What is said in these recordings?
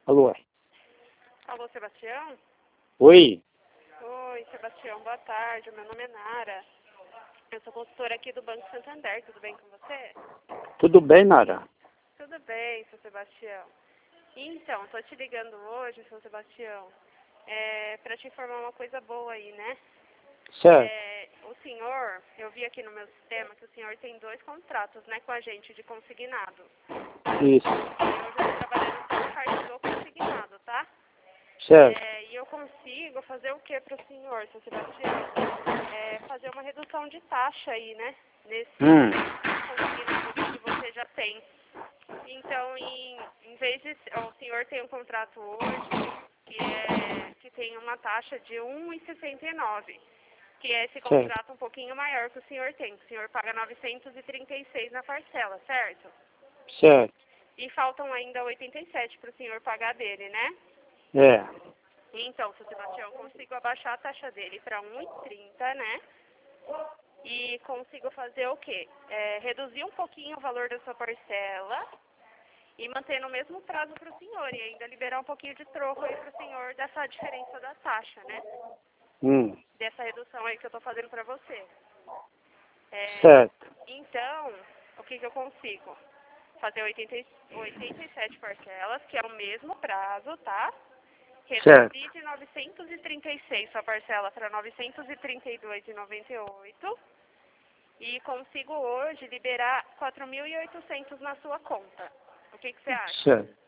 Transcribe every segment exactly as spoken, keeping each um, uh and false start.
Alô? Alô, Sebastião? Oi? Oi, Sebastião, boa tarde. Meu nome é Nara. Eu sou consultora aqui do Banco Santander. Tudo bem com você? Tudo bem, Nara? Tudo bem, seu Sebastião. Então, estou te ligando hoje, seu Sebastião, é, para te informar uma coisa boa aí, né? Certo. É, o senhor, eu vi aqui no meu sistema que o senhor tem dois contratos, né, com a gente de consignado. Isso. Eu já estou trabalhando com a parte do consignado, tá? Certo. É, e eu consigo fazer o que para o senhor, seu Sebastião? É, fazer uma redução de taxa aí, né? Nesse Hum. consignado que você já tem. Então, em, em vez de... O senhor tem um contrato hoje que, é, que tem uma taxa de um vírgula sessenta e nove, que é esse contrato um pouquinho maior que o senhor tem. O senhor paga novecentos e trinta e seis na parcela, certo? Certo. E faltam ainda oitenta e sete para o senhor pagar dele, né? É. Então, seu Sebastião, eu consigo abaixar a taxa dele para um vírgula trinta, né? E consigo fazer o quê? É, reduzir um pouquinho o valor da sua parcela e manter no mesmo prazo para o senhor. E ainda liberar um pouquinho de troco aí para o senhor dessa diferença da taxa, né? Hum. Dessa redução aí que eu estou fazendo para você. É, Certo. então, o que, que eu consigo? Fazer oitenta, oitenta e sete parcelas, que é o mesmo prazo, tá? Certo. Reduzir de novecentos e trinta e seis sua parcela para novecentos e trinta e dois reais e noventa e oito centavos e consigo hoje liberar quatro mil e oitocentos na sua conta. O que, que você acha? Certo.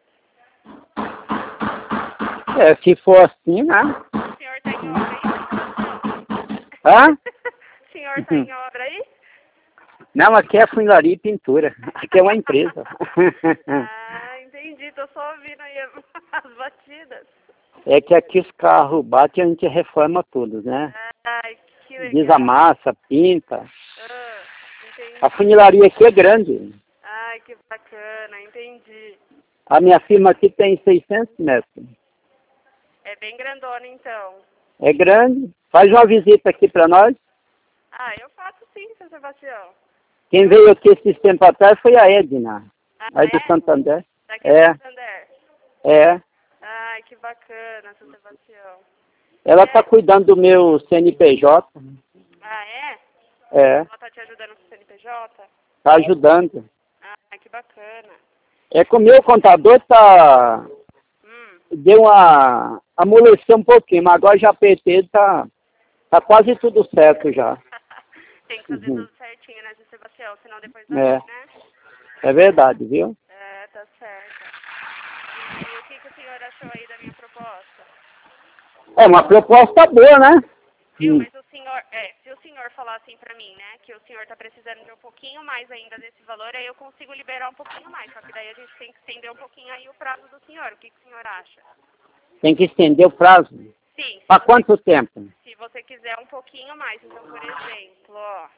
É, se for assim, né? O senhor está em obra aí, Sebastião? Hã? O senhor está em obra aí? Não, aqui é funilaria e pintura. Aqui é uma empresa. Ah, entendi. Tô só ouvindo aí as batidas. É que aqui os carros batem e a gente reforma tudo, né? Ai, que legal. Desamassa, pinta. Ah, entendi. A funilaria aqui é grande. Ai, que bacana, entendi. A minha firma aqui tem seiscentos metros. É bem grandona, então. É grande. Faz uma visita aqui para nós. Ah, eu faço sim, seu Sebastião. Quem veio aqui esses tempos atrás foi a Edna, Ah, aí do é? Santander. Daqui É, do Santander. é. Ai, que bacana, seu Sebastião. Ela está É. cuidando do meu C N P J. Ah, é? É, Ela tá te ajudando com o C N P J? está ajudando. Ah, que bacana. É que o meu contador tá, Hum. deu uma amoleceu um pouquinho, mas agora já P T tá, tá quase tudo certo já. Tem que fazer Uhum. tudo certinho, né, seu Sebastião? Senão depois dá É, ruim, né? é verdade, viu? É, tá certo. E o que, que o senhor achou aí da minha proposta? É uma proposta boa, né? Viu? Hum. Mas o senhor, é, se o senhor falar assim pra mim, né, que o senhor tá precisando de um pouquinho mais ainda desse valor, aí eu consigo liberar um pouquinho mais. Só que daí a gente tem que estender um pouquinho aí o prazo do senhor. O que, que o senhor acha? Tem que estender o prazo. Sim, se Para você, quanto tempo? se você quiser um pouquinho mais. Então, por exemplo, ó,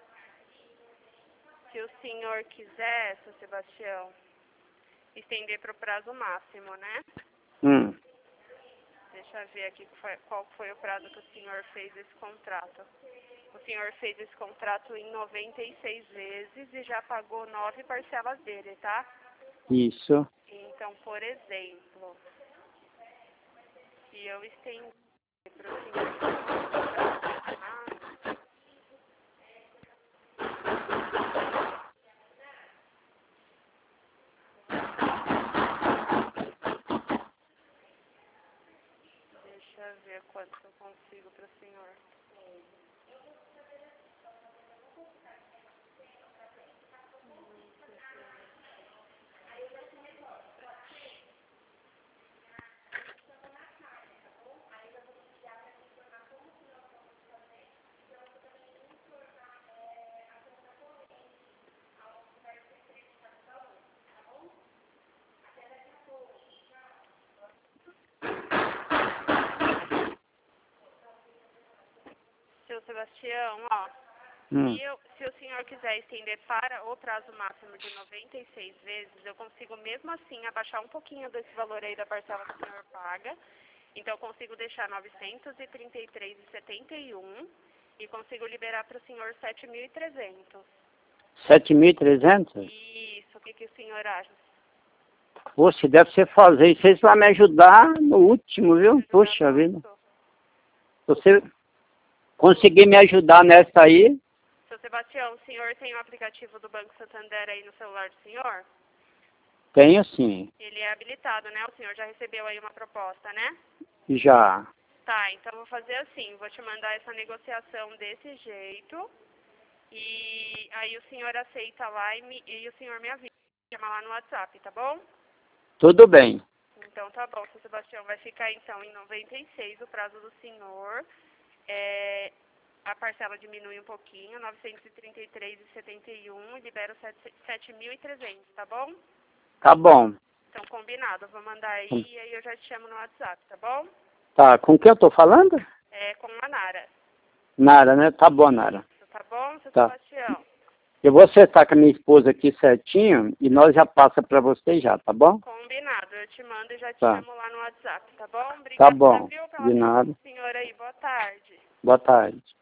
se o senhor quiser, seu Sebastião, estender para o prazo máximo, né? Hum. Deixa eu ver aqui qual foi o prazo que o senhor fez esse contrato. O senhor fez esse contrato em noventa e seis vezes e já pagou nove parcelas dele, tá? Isso. Então, por exemplo, se eu estender para o senhor... Deixa eu ver quanto eu consigo para o senhor. Seu Sebastião, ó, Hum. se, eu, se o senhor quiser estender para o prazo máximo de noventa e seis vezes, eu consigo mesmo assim abaixar um pouquinho desse valor aí da parcela que o senhor paga. Então, eu consigo deixar novecentos e trinta e três reais e setenta e um centavos e consigo liberar para o senhor sete mil e trezentos. Sete mil e trezentos? Isso, o que, que o senhor acha? Poxa, deve ser fazer. E vocês vão me ajudar no último, viu? Poxa vida. Se você conseguir me ajudar nessa aí... Seu Sebastião, o senhor tem o aplicativo do Banco Santander aí no celular do senhor? Tenho sim. Ele é habilitado, né? O senhor já recebeu aí uma proposta, né? Já. Tá, então vou fazer assim, vou te mandar essa negociação desse jeito e aí o senhor aceita lá e, me, e o senhor me avisa, chama lá no WhatsApp, tá bom? Tudo bem. Então tá bom, seu Sebastião, vai ficar então em noventa e seis o prazo do senhor, é, a parcela diminui um pouquinho, novecentos e trinta e três reais e setenta e um centavos e libera sete mil e trezentos, tá bom? Tá bom. Então combinado, eu vou mandar aí hum. e aí eu já te chamo no WhatsApp, tá bom? Tá, com quem eu tô falando? É, com a Nara. Nara, né? Tá bom, Nara. Tá bom, seu tá. Sebastião? Eu vou acertar com a minha esposa aqui certinho e nós já passa pra você já, tá bom? Combinado, eu te mando e já te tá. chamo lá no WhatsApp, tá bom? Obrigada, tá bom, viu, de nada. senhora aí, boa tarde. Boa tarde.